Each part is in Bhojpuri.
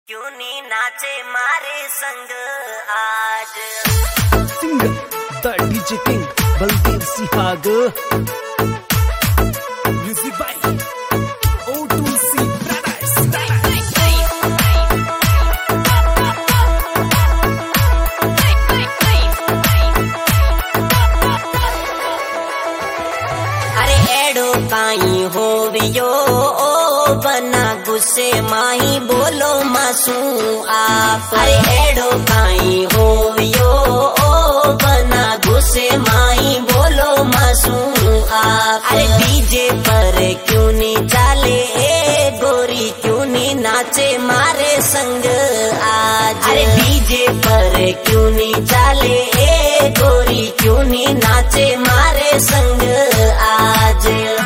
क्यों नी नाचे मारे संग आज singer the DJ king Baldev Sihag music by O2C paradise अरे एडो काई होवियो ओ बना गुस्से माही बोलो मासू आप अरे एडो काई होवियो ओ बना गुस्से माही बोलो मासू आप अरे डीजे पर क्यों नी चाले ए गोरी क्यों नी नाचे मारे संग आज अरे डीजे पर क्यों नी चाले ए गोरी क्यों नी नाचे मारे संग आज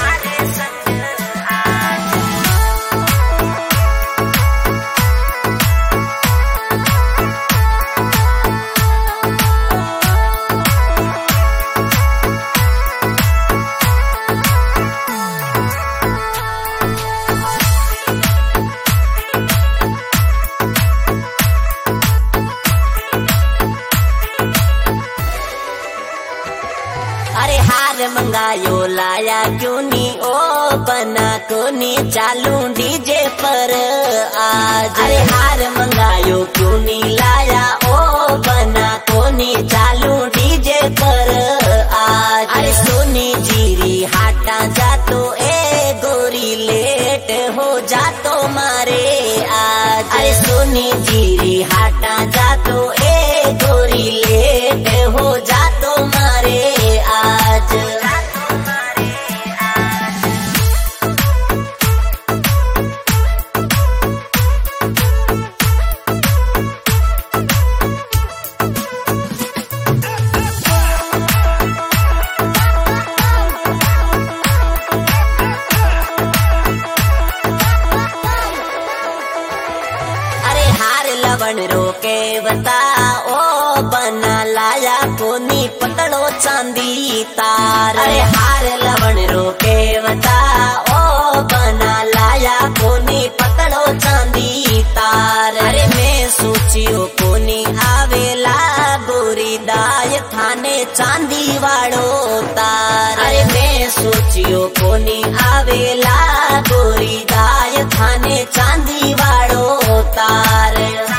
अरे हार मंगायो लाया क्यों नी ओ बना को नी चालू डीजे पर आज अरे हार मंगायो क्यों नी लाया ओ बना को नी चालू डीजे पर आज अरे सोनी जीरी हाटा जातो ए गोरी लेट हो जातो मारे आज अरे सोनी जीरी हाटा जातो ए गोरी लेट हो जातो मारे आज अरे हार लवण रोके बता ओ बना लाया कोनी पतड़ो चांदी तार अरे हार लवण रोके बता ओ बना लाया कोनी पतड़ो चांदी तार अरे मैं सोचियो कोनी आवेला गोरी दाय थाने चांदी वाड़ो तार अरे मैं सोचियो कोनी आवेला गोरी दाय थाने चांदी वाड़ो तार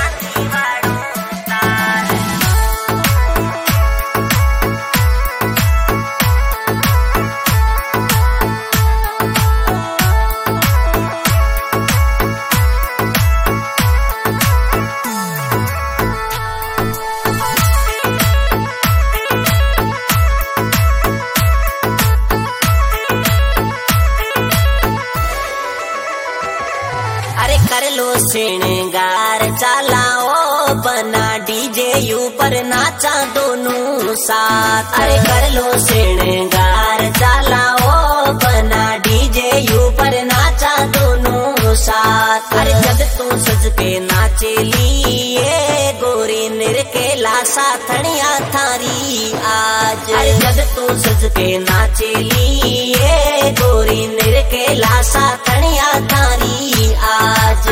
अरे कर लो श्रृंगार चलाओ बना डीजे ऊपर नाचा दोनों साथ अरे कर लो श्रृंगार चलाओ बना डीजे ऊपर नाचा दोनों साथ अरे जब तू सज के नाचे लिए गोरी निरकेला साथनिया थारी आज अरे जब तू सज के नाचे लिए गोरी निरकेला साथनिया थारी आज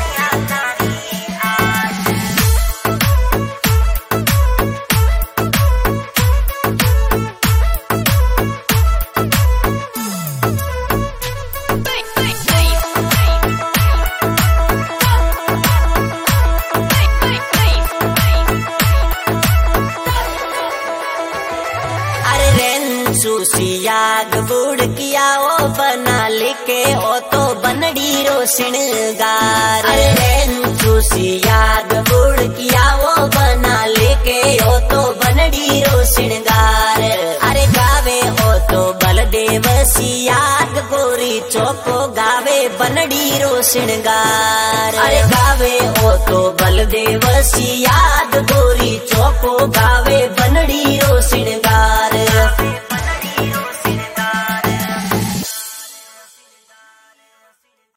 सुसियाग बुड़ किया ओ बना लिखे ओ तो बनड़ी रो श्रृंगार अरे सुसियाग बुड़ किया ओ बना लिखे ओ तो बनड़ी रो श्रृंगार अरे गावे ओ तो बलदेव सियाग गोरी चौको गावे बनड़ी रो श्रृंगार अरे गावे ओ तो बलदेव सियाग